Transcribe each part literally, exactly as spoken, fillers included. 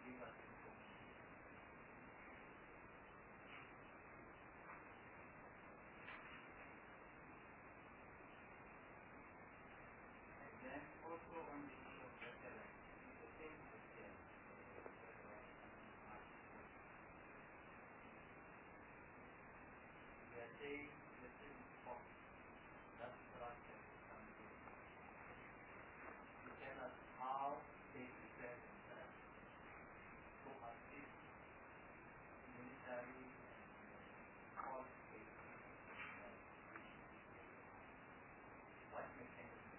give us information. And then also on the issue of reference, it's the same system. We are saying this is form. That structure is something to tell us how they prepare themselves to assist military and all states. What mechanism?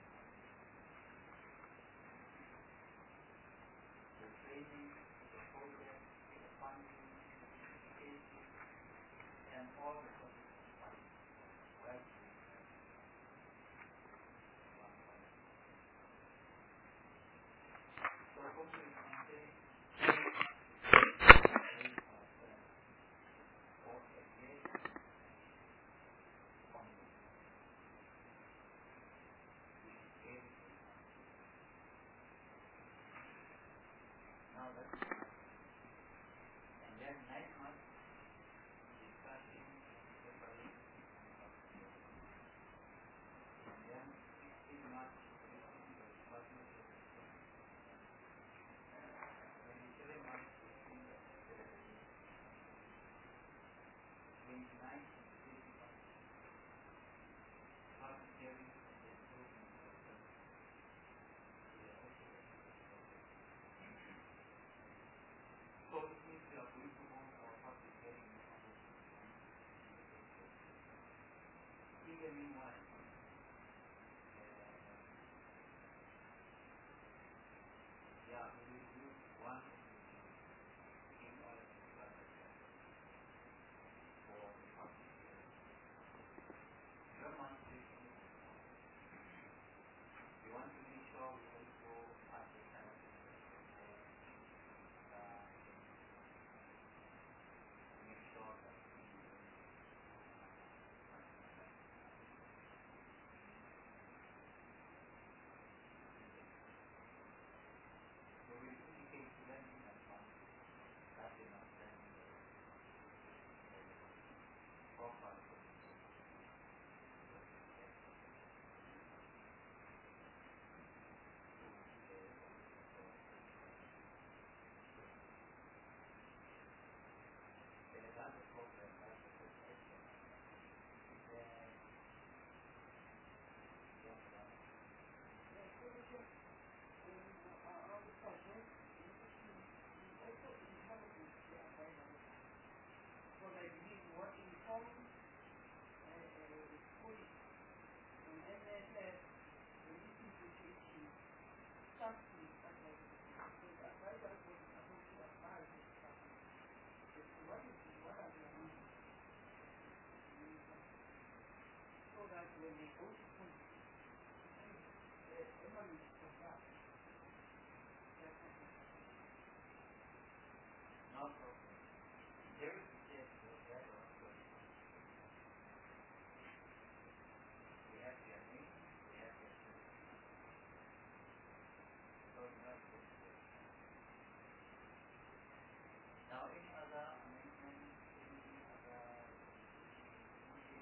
The training, the project, the funding, the safety, and all the political fights. Where do we have one point? So hopefully we can say now that's and then nine months discussing preparation and then sixteen months partnership twenty-seven months twenty-nine volunteering and improvement process. So it means we are going to own our public hearing in the meanwhile, uh, yeah, we will use one in order to start the for the public hearing. Your monthly, we want to make sure we also advertise uh, make sure that we so we indicate to them in advance that they must send the profile for the delegado program, that's the first question. Then, yes, uh, no problem. There is a case where we have our question. We have their name, we have their person. So we have this here. Now any other amendment, any other anything?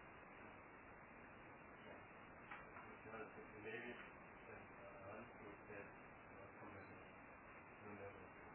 Yeah. Because maybe uh, answer that uh, comment will never do.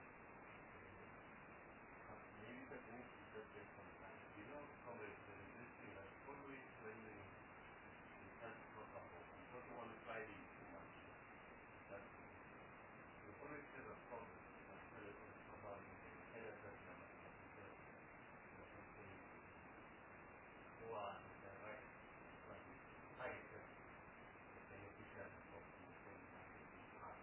Uh, maybe the thing is just take some time. You know, comment the existing like always when we we have to talk about we don't want to try it too much. That we always have a problem. That's why we always talk about the head of the number because the something who are the right like target the beneficial of the same time in part.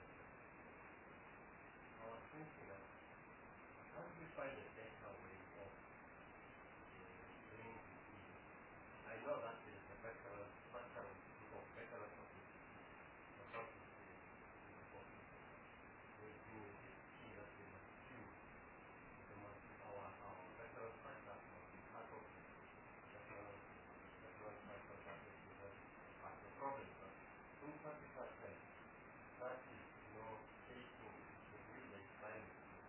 I was thinking of how do we find a better way of doing this? I know that there is a better structure of people, better of the the process is important. We do this key that we must choose the most our our better structure of the part of the better better structure that is given as a problem. But in particular sense, that is no taking the real experiment.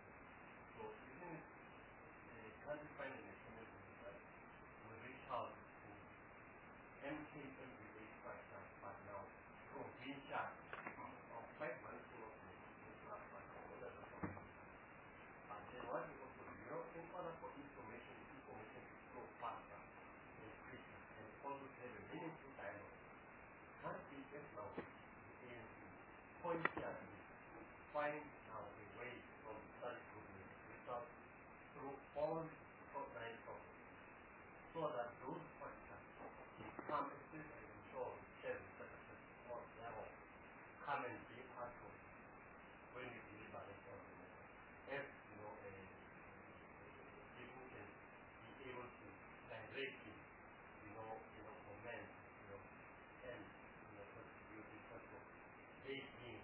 find now a way from such goodness without through all nine properties, so that those factors become existing and show themselves success or level come and be part of when you deliver it on the level. If you know a people can be able to directly you know you know comment you know and you know contribute in terms of making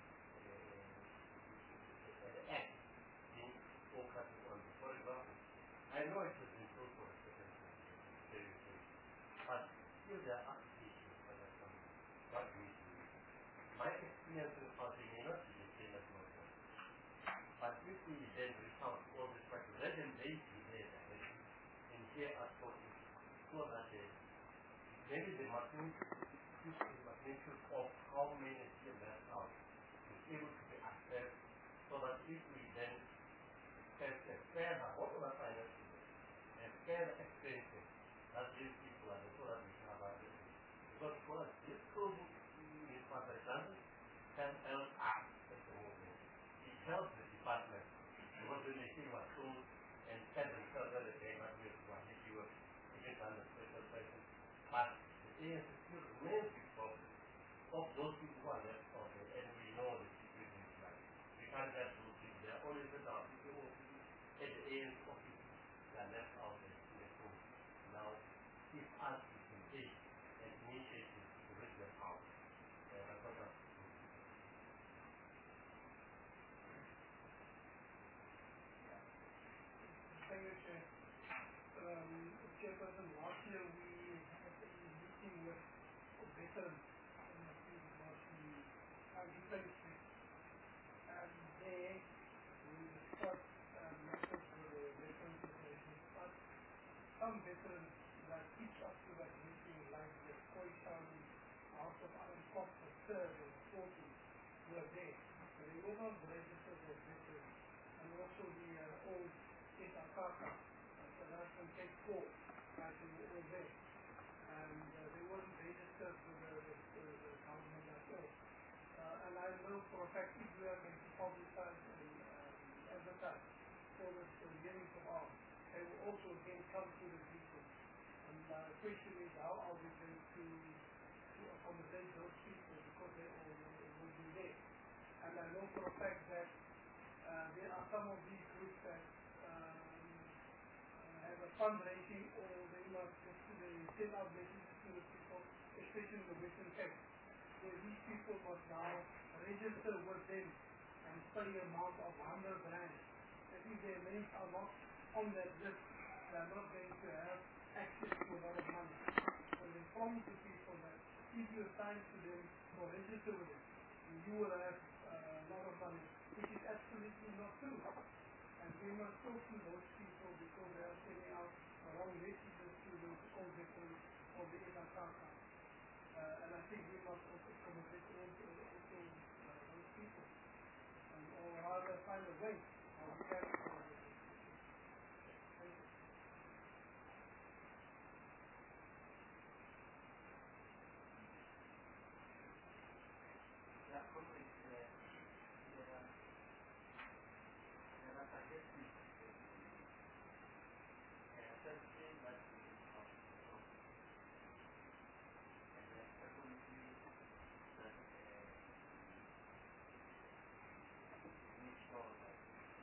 act being focused on. For example, I know it has been true for a certain time, seriously, but still there are applications that are some what we do. My experience in housing may not be the same as my own. But if we then reach out to all these factors, let them base be there and hear us talking, so that uh, maybe the magnitude of how many still left out is able to be assessed, so that if we then test a further, what will I find out today? A further extension that these people are, so that we can have our business. Because for us, this code is, for example, can help us at the moment. It helps the department, because when they see what tools and tell themselves that they might be able to assist you if it's under special person. But the A S still remains the problem of those people who are left out there, and we know the situation is like. We can't have those people. There are always the people at the A S office that are left out there in the room. Now, if us we can take an initiative to bring them out, uh, that's what that's Thank you, Chair. Um, Chairperson, last year we had a meeting with veterans, and I think it was the Agriculture Street, and there we discussed uh, methods for the veterans association, but some veterans that reached up to that meeting, like the Koi Town, House of Iron Cops, the third and the fourteen, were there, but they were not registered as veterans, and also the uh, old Itakaka, South African Cape four, that they were all there. And uh, they weren't registered with the, the, the, the government at all. Uh, and I know for a fact if we are going to publicize and um, advertise for this uh, hearing of ours, they will also again come to the people. And the uh, question is, how are we going to, to accommodate those people, because they all uh, will be there. And I know for a fact that uh, there are some of these groups that um, uh, have a fundraising, or they must they send out messages to the people, especially in the Western Cape, where these people must now register with them and pay an amount of one hundred rand. That if their names are not on that list, they are not going to have access to a lot of money. So they promise the people that if you assign to them or register with them, you will have uh, a lot of money, which is absolutely not true. And we must talk to those people, because they are sending out the wrong messages to those old veterans of the Itakaka. Uh, and I think we must also accommodate also, also uh, those people, um, or rather find a way how we can accommodate those people. Thank you. Yeah, probably uh, there are there are suggestions. Especially that we have and then secondly that uh, make sure that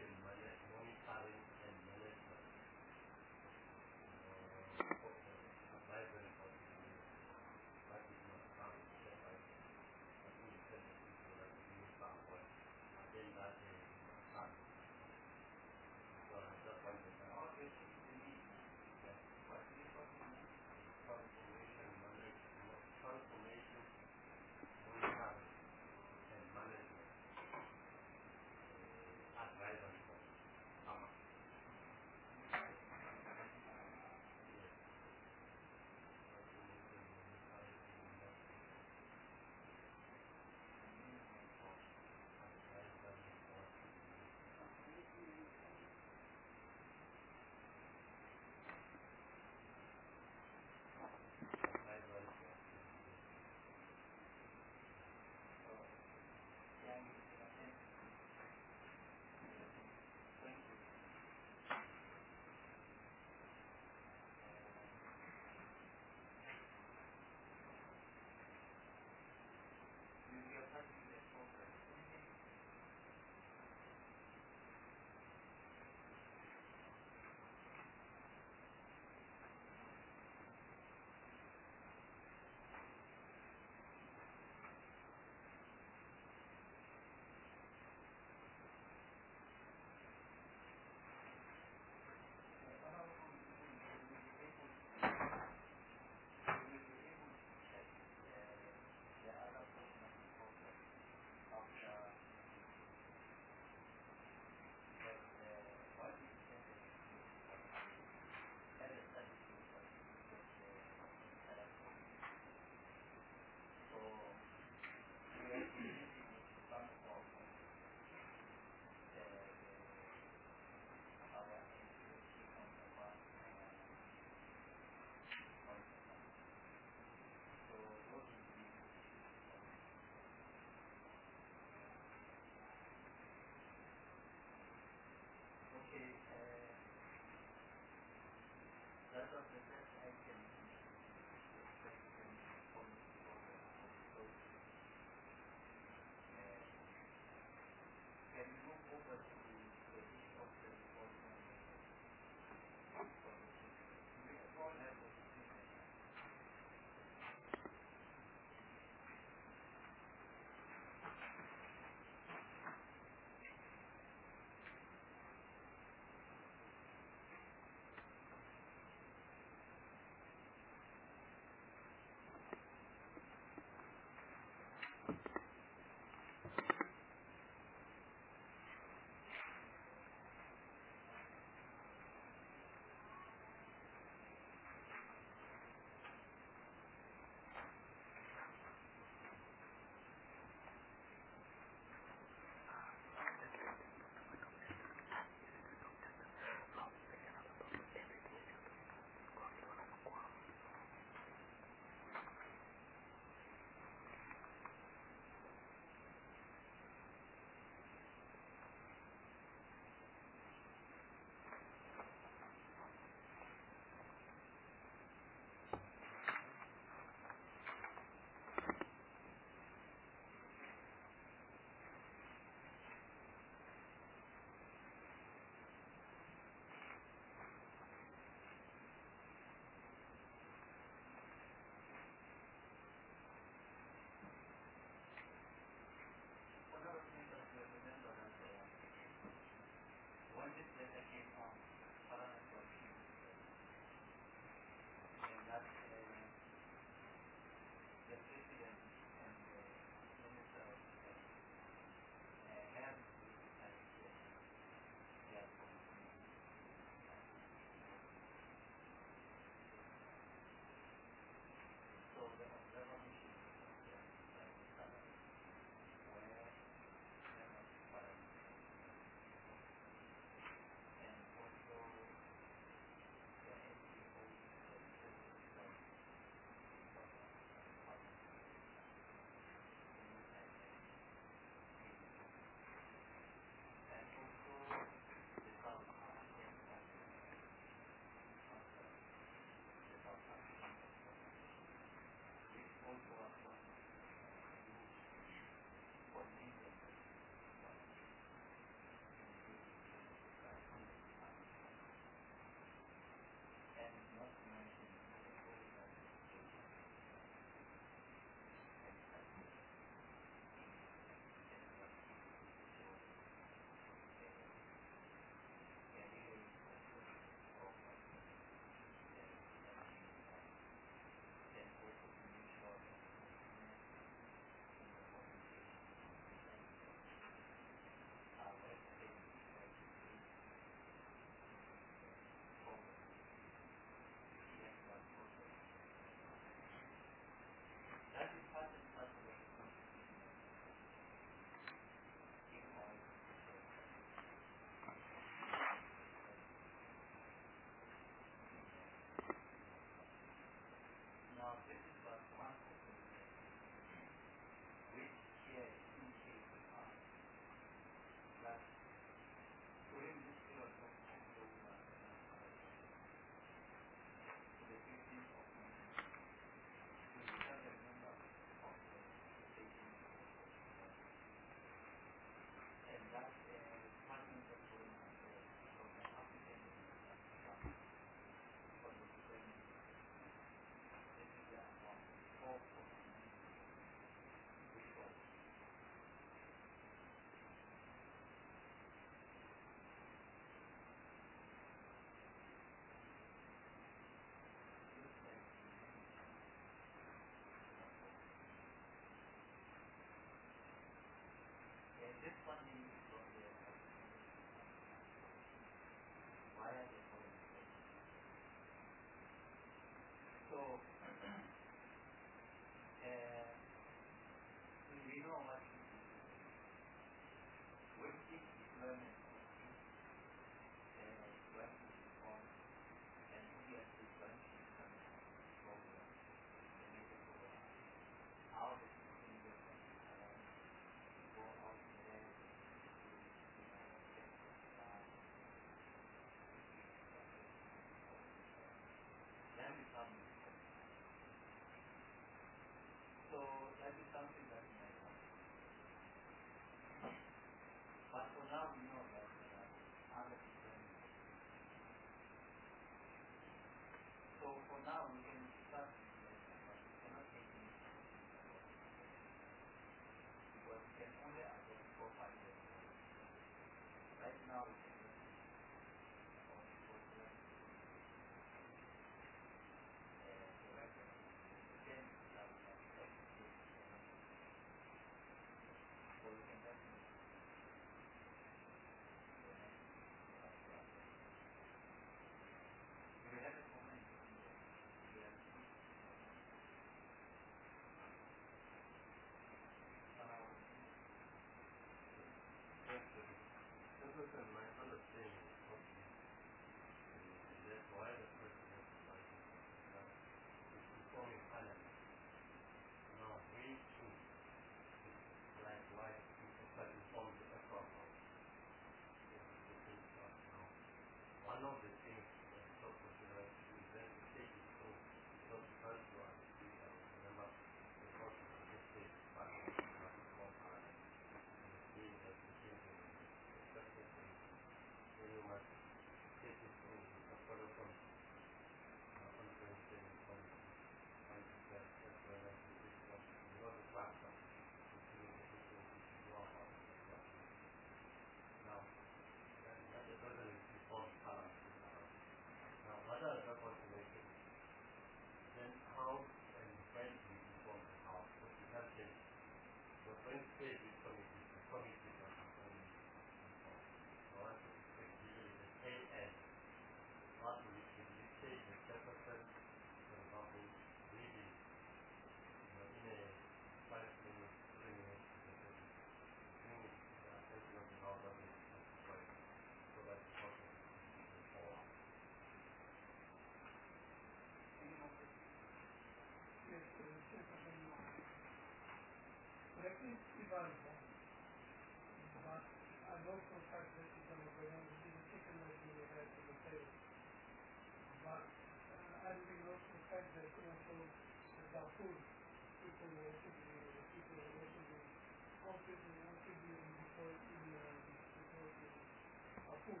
is evolved. But I know for a fact that it's going to go on with the chicken that we had in the table. But uh, I really know for a fact that also the Darfur people will also be, people will also be, also will also be deployed in uh, deployed in Darfur.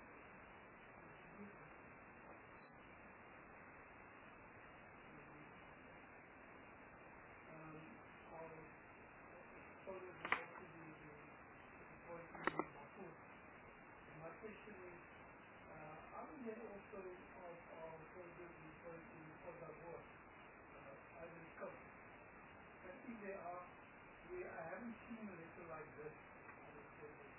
Um, our soldiers will also be deployed in Darfur. My question is, uh, are there also of our soldiers deployed in other wars, uh, either discovered? And if they are, we, I haven't seen a letter like this. I would say that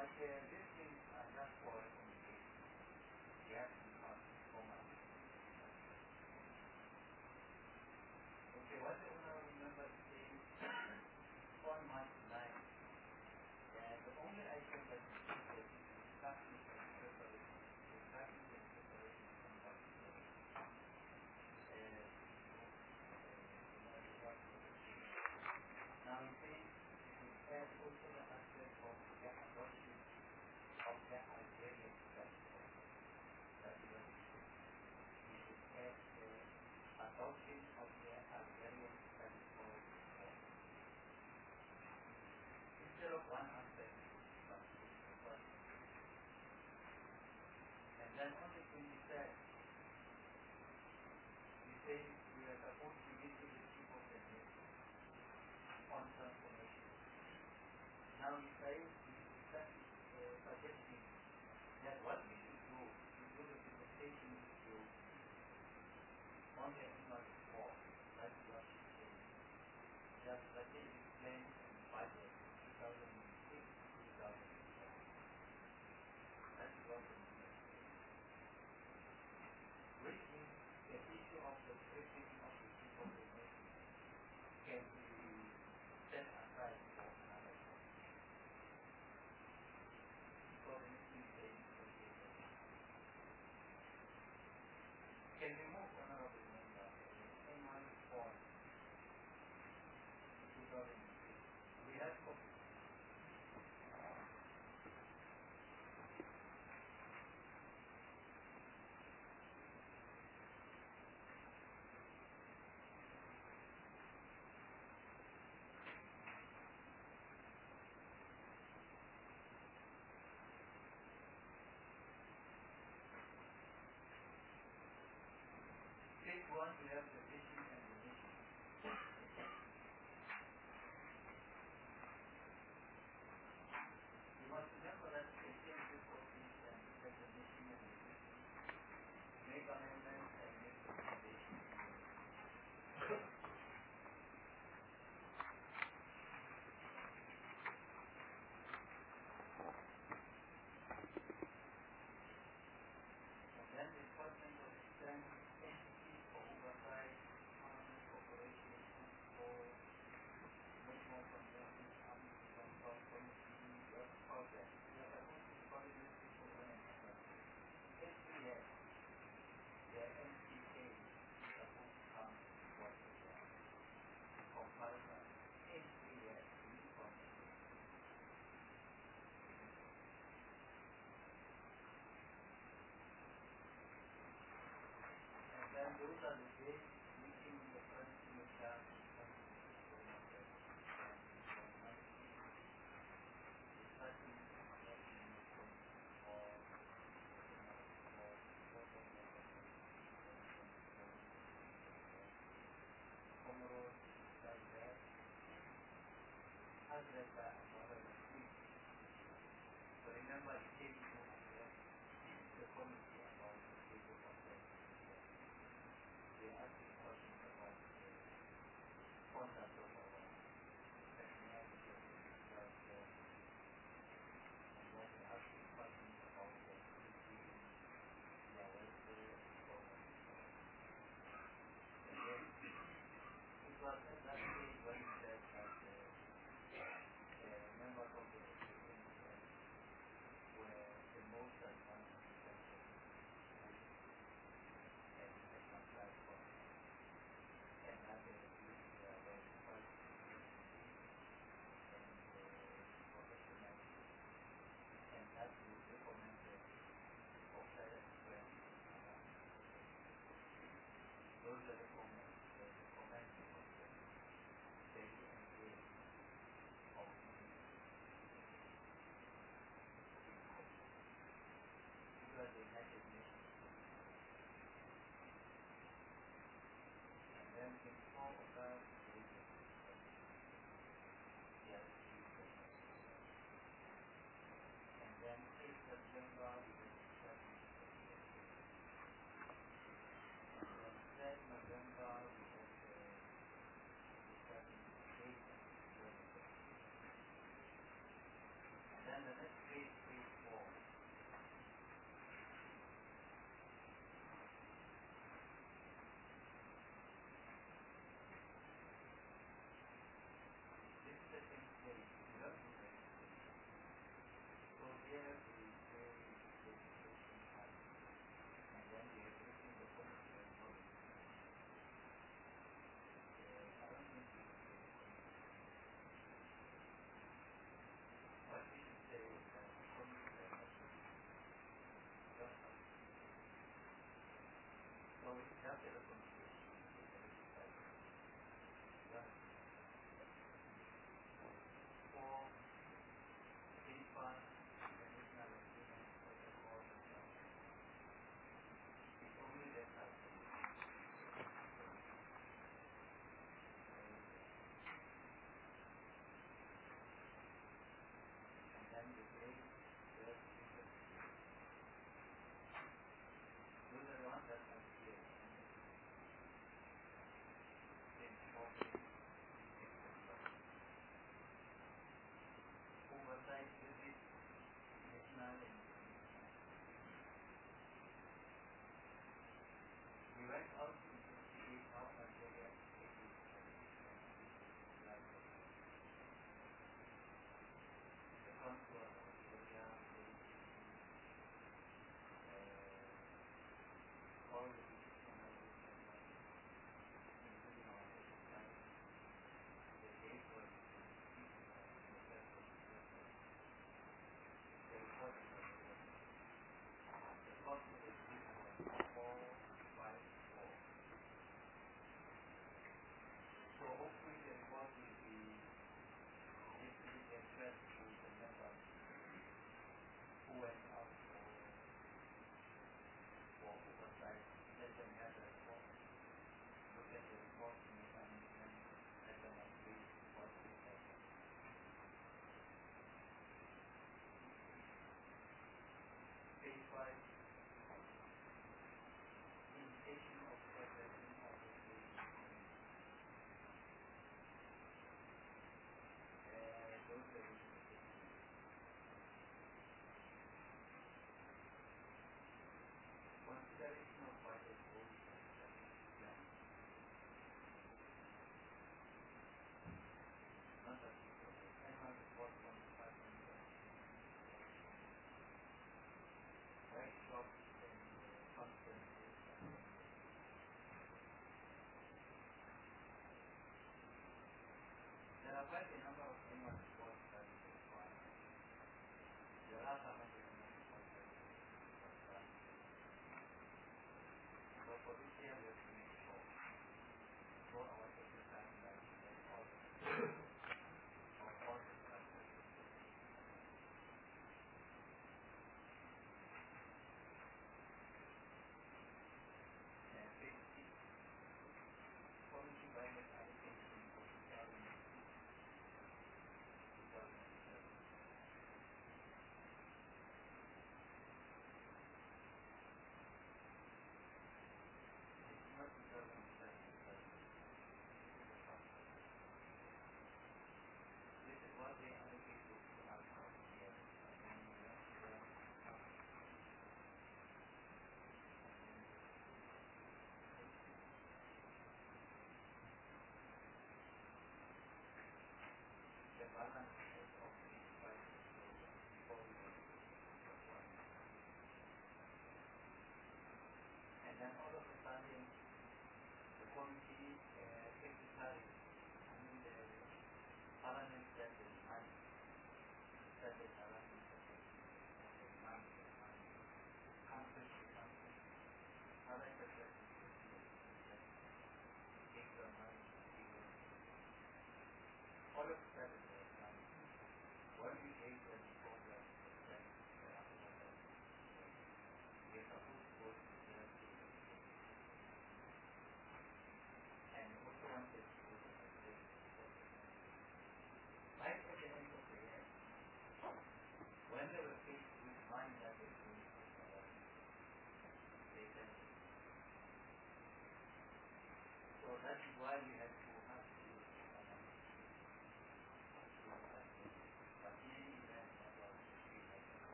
But uh, these things are just for recommendation. You have to pass for money. Okay, what I want to remember is on March ninth, uh, the only item that is needed is instructions and preparation. Instructions and preparation from March ninth. Uh, now you see, it has also the aspect of the adoption of the Algerian festival. That is what we should, we should add the adoption of the Algerian festival instead of one aspect, but the first. And then on the twenty-third, we say we are supposed to visit the chief of the nation on transformation. Now we say, we are uh, suggesting that what we should do is do the presentation with you on the annual report. That is what we say. Just let me explain the budget two thousand six to two thousand seven. That is what we say. Which means the issue of the presentation of the chief of the nation can be set aside for another time. Because it is a presentation. Can we move honorable member in one report two thousand six? We have copies. Page one, we have the vision and the mission. You must remember that the changes of this and the mission and the vision make amendments and make recommendations. And then the appointment of ten entities for oversight, army cooperation, for much more concerning army control committee, work project. We are supposed to follow these people one another. Every year, the M C A is supposed to come to work together. Comparison. Every year, we come. And then those are the days meeting in the first semester and discussing or Comoros, like that, as well as another week. So remember, it came to the committee about the people of the they asked me questions about the conduct of our personality of the result and then they asked me questions about the activity, their welfare, and so on and so on. And then it was at that stage when he said that the uh, members of the committee were the most advanced in terms of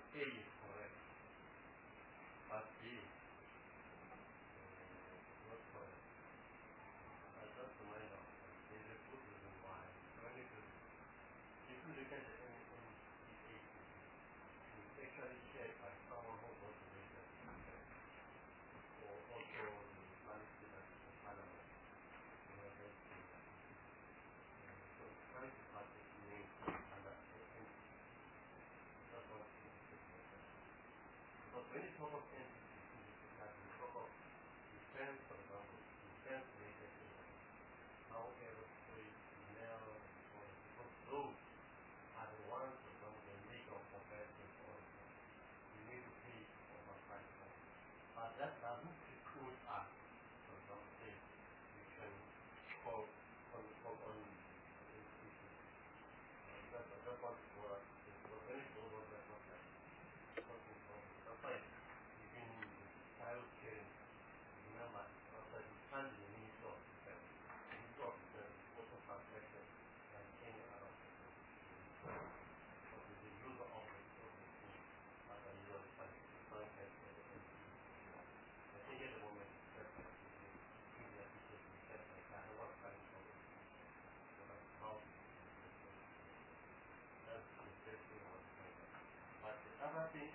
A is correct, but B uh, not correct. I just to mind out that there is a good reason why. When it is, if you look at the N C A T, it's actually shared by someone who goes to research or also the management of the parliament. You know, that's the, uh, so it's trying to pass this name under the N C A T. That's what it is. Because when you talk of N C A T, you talk of defense, for example, defense related things, how aerospace, nail, and so on. Because those are the ones, for example, they make of operations all the time. You need to pay oversight for. But that doesn't preclude us, for example, say, you can call on call on these issues. That's that's what it was. Because when it goes on, that's not like something wrong. That's why even the child care, remember, outside you can't be the Minister of Defense. The Minister of Defense is also protected like any other person. Because it's the user of the of the thing, but the user of the protected by the N C A T. I think at the moment it's just like the India teachers in just like that. I was trying to it. So that's how it is. That's the best thing I was trying to. But the other thing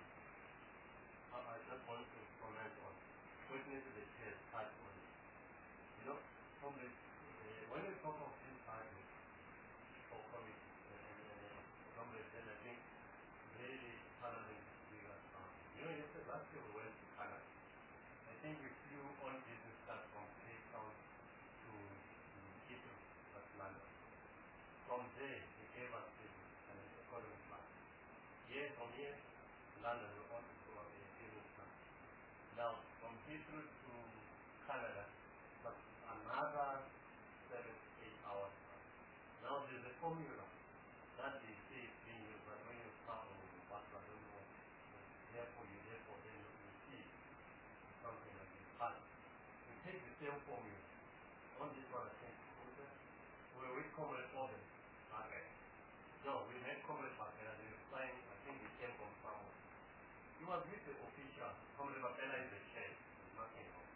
I, I just want to comment on, witness the chairs part on it. You know, from the, uh, when we talk of these parties or committees, and, and, and, and from the, then I think really Parliament is bigger. Um, you know, yesterday, last year we went to Canada. I think we flew on business class from Cape Town to Heathrow, that's London. From there, they gave us business and an economy class. Here, from here, London, we want to go on a business class. Now, from Heathrow to Canada, but another seven, eight hours. Now, there's a formula that they say is being used, but when you travel with bus, I don't know, therefore you therefore then you see something like this. But we take the same formula. On this one, I think, where we comrade oven. Okay. No, we made comrade market and they were flying, I think we came from somewhere. He was with the official, comrade Bapena is the chair, there's nothing wrong.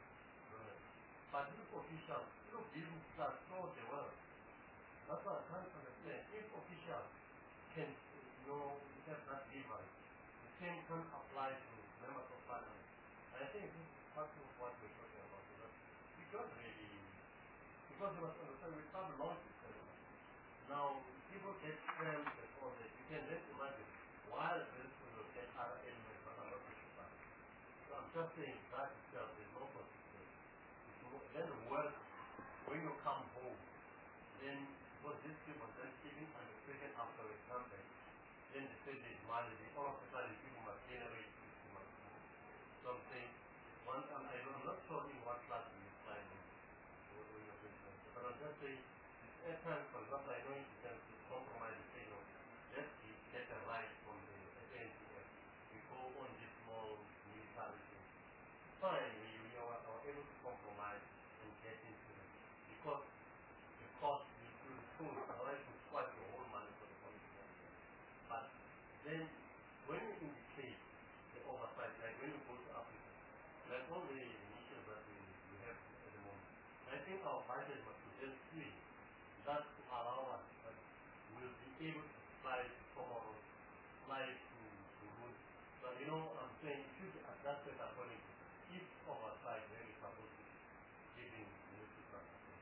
But this official, you know, business class knows the world. That's what I'm trying to understand. If officials can, you know, have that difference, the same can apply to members of parliament. I think this is part of what we're talking about. We don't really, because you must understand, we have long system. Now, people get crammed and all that. You can then imagine why the person will get other elements that are not necessary. So I'm just saying that itself is no consistency. Then the work, when you come home, then what this people then keeping and the second after a campaign, then they say they money, they all of a sudden people must generate fifty months. Something, one time, I don't, I'm not sure in what class you find it, when you're doing that. But I'm just saying, at times, for example, I know it can compromise the signal. Let's get a right from the N C F. We go on this small municipality. Fine, we, we are, are able to compromise and get into it. Because the cost is to the school, otherwise you swipe your whole money for the community. But then, when you indicate the oversight, like when you go to Africa, like all the initiatives that we, we have at the moment, I think our budget must be just three. That to allow us that we'll be able to fly to Comoros, fly to Burundi. But you know, I'm saying it should be adjusted according to each oversight where we're supposed to give in military transportation.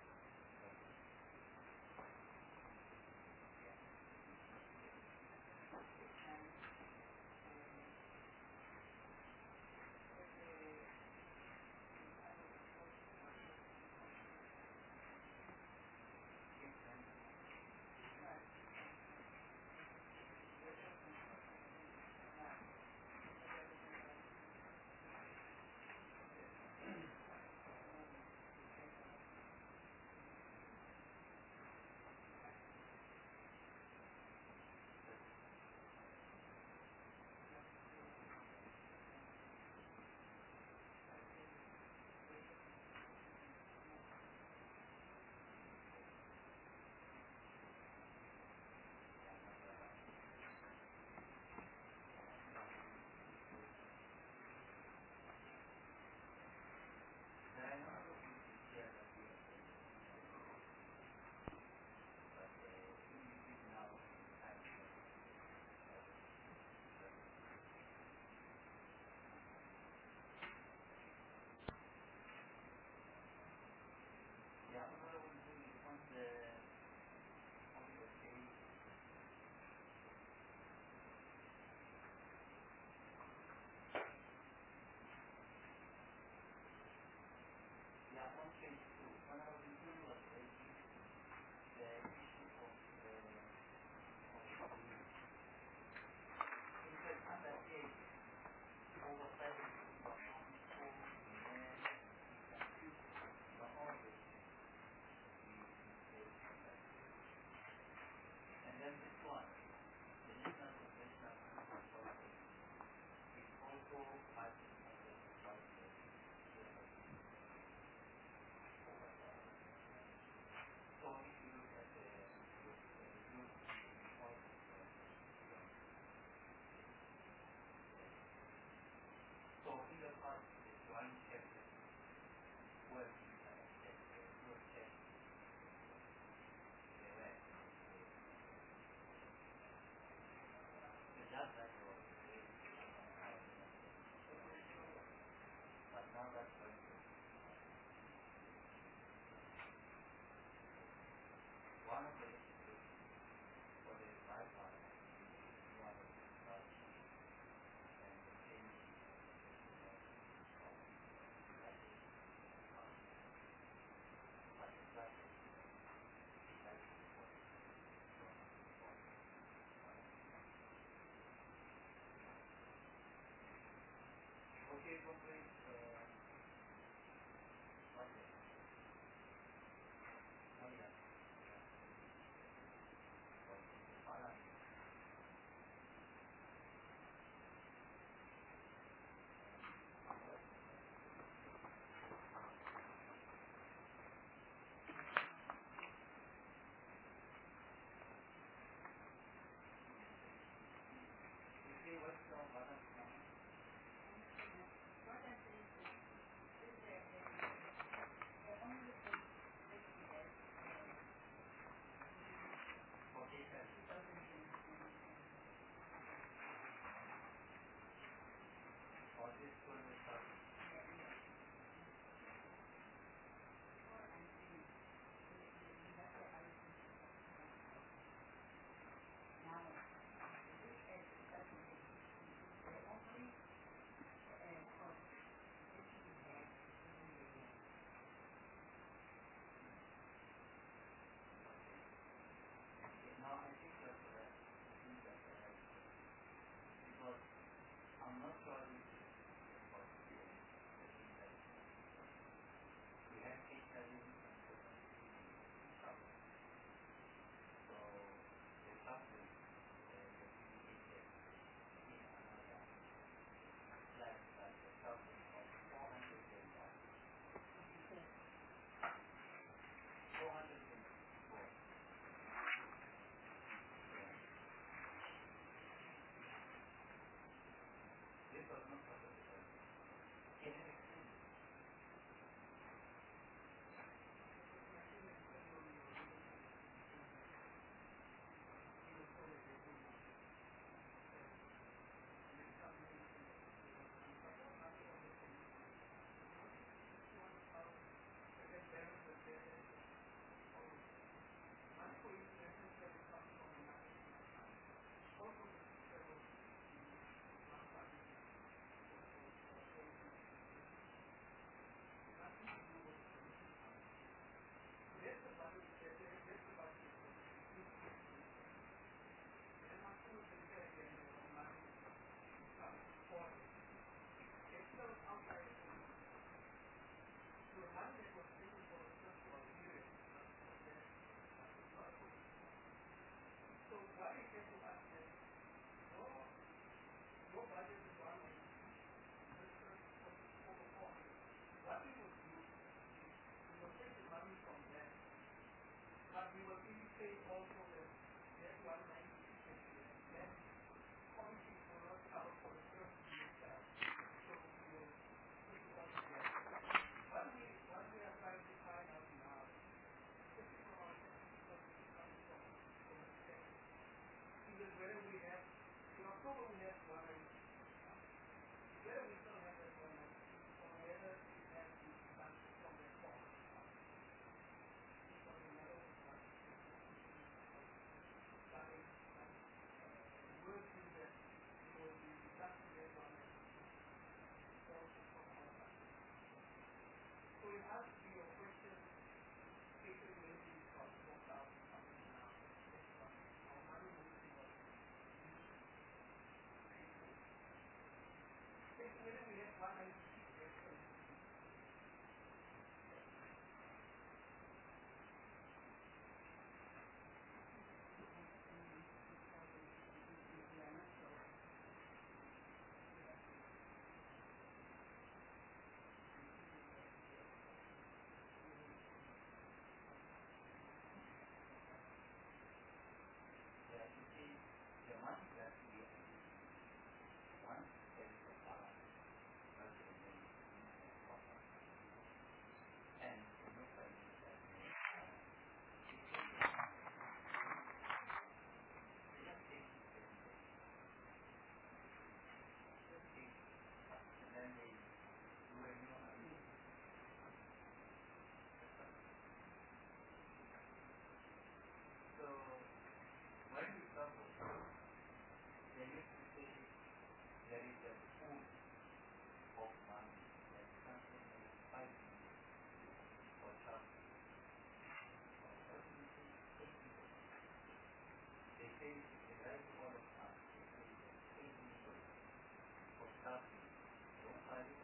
they write all of us, they say that every for starting, don't buy it,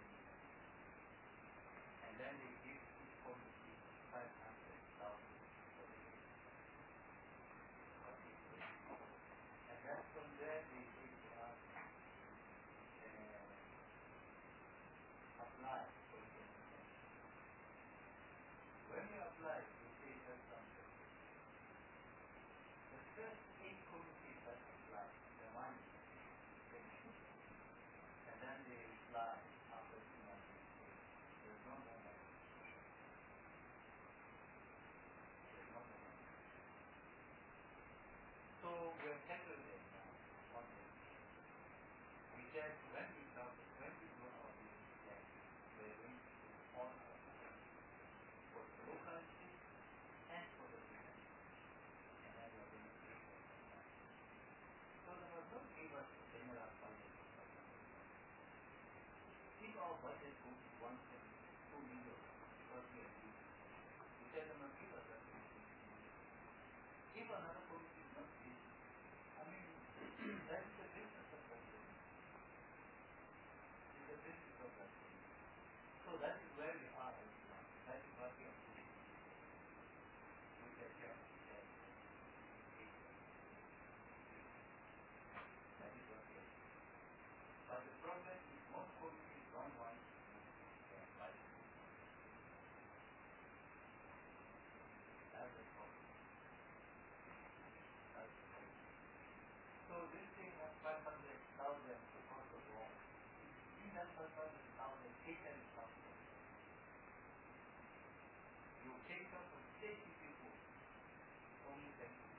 and then they give each committee five hundred thousand for the year. And then from there they say to us, uh, apply for the implementation. When you apply, you say just something. The first eight committees that apply, the money is finished. And then they reply after two months and say, there's no more money. There's no more money. So we're handling it now on this. We said when we come, when we do our business plan, we're going to do all our money for the locality and for the business. And then we're going to pay for the money. So they will not give us a general budget of five hundred thousand. If our budget goes to one point two million because we are busy, we tell them to give us that committee. If another committee is not busy, I mean, that is the business of that committee. It's the business of that committee. So that is where we are right now. That is what we are doing. We can share. That is what we are doing. But the problem is most committees don't want to their budget. That's the problem. That's the problem. So this thing of five hundred thousand across the board, in that five hundred thousand taken from you take up from thirty people, only ten people.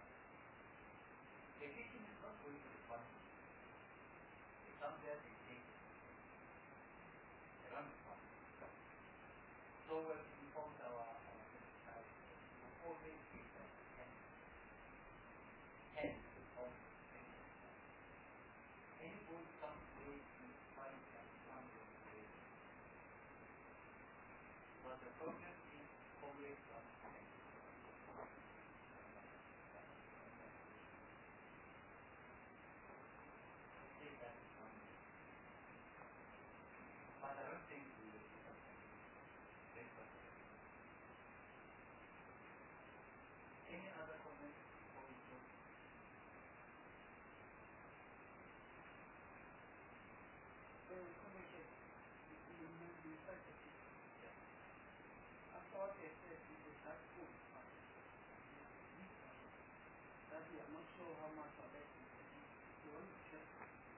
The kitchen is not going to the fund. They come there, they take it. They run the fund. So when we informed our side, we always give them ten. ten is always ten. Anybody comes late in the fund and comes late. But the problem is always comes ten. But I don't think we will do something very possible. Any other comments before we close? So, commission, you move the effective. I thought they said it was that full. That we are not sure how much of it is. You want to check.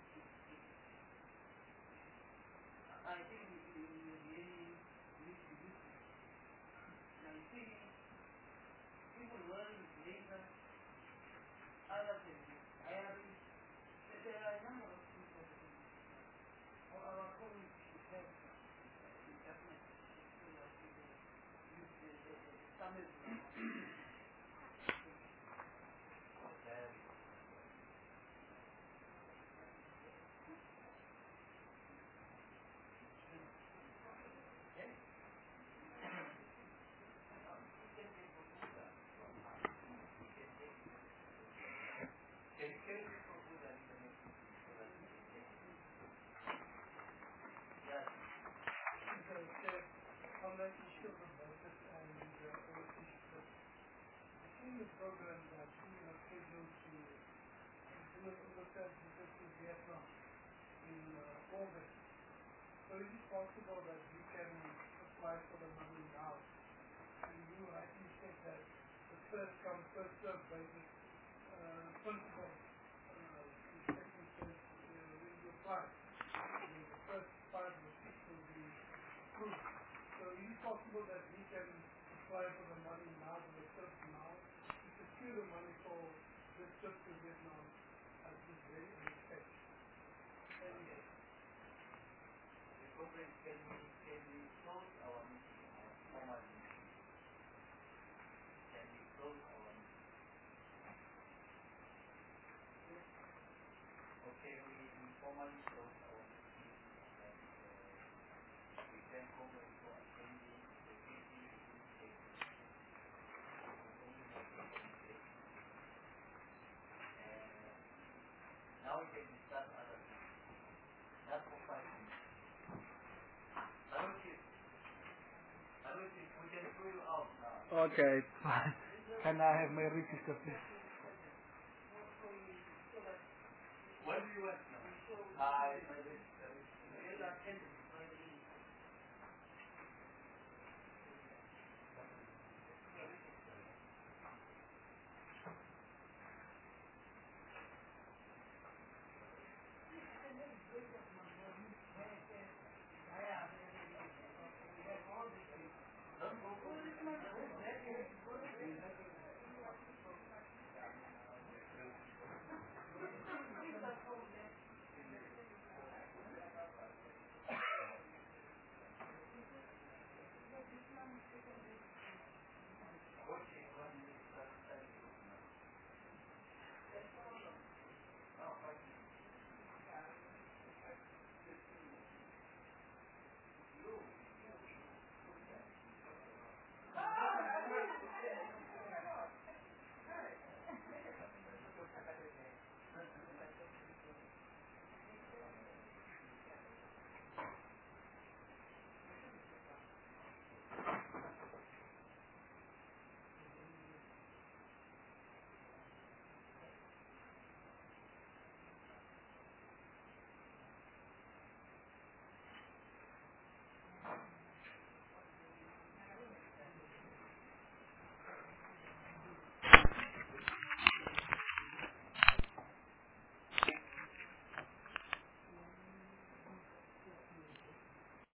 I think we really need to do this. Now you see, people learn later, other things, Irish, there are a number of people who our colleagues should have definitely so that people use the Tamil on that issue of the budget and the overseas trip, I think the program that we are scheduled to do a look at visit to Vietnam in uh, August. So is it possible that we can apply for the money now? And you rightly said that the first come, first served basis uh, principle uh, is taken place uh, when you apply. And the first five or six will be approved. So is it possible that we can apply for the money now, for the trip now, to secure the money for the trip to Vietnam at this very early stage? And Okay. The program can we, can we close our meeting, our formal meeting? Can we close our meeting? Okay, we informally close our meeting and uh, we thank Congress for attending the meeting in state. We only make a mistake. And Okay, fine. Can I have my register, please? Where do you work now? I, I, I, I,